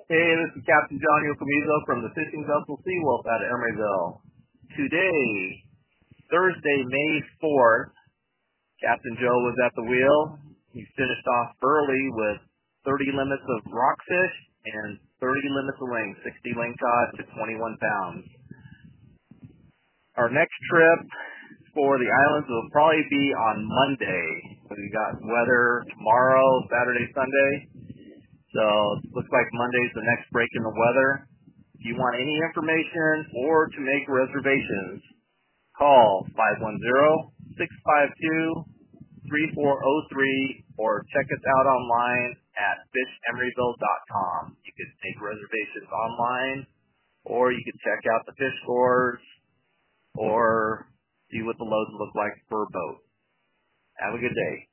Hey, this is Captain John Yokomizo from the fishing vessel Seawolf out of Emeryville. Today, Thursday, May 4th, Captain Joe was at the wheel. He finished off early with 30 limits of rockfish and 30 limits of ling, 60 ling cod to 21 pounds. Our next trip for the islands will probably be on Monday. We got weather tomorrow, Saturday, Sunday. So it looks like Monday's the next break in the weather. If you want any information or to make reservations, call 510-652-3403 or check us out online at fishemeryville.com. You can make reservations online, or you can check out the fish scores or see what the loads look like per boat. Have a good day.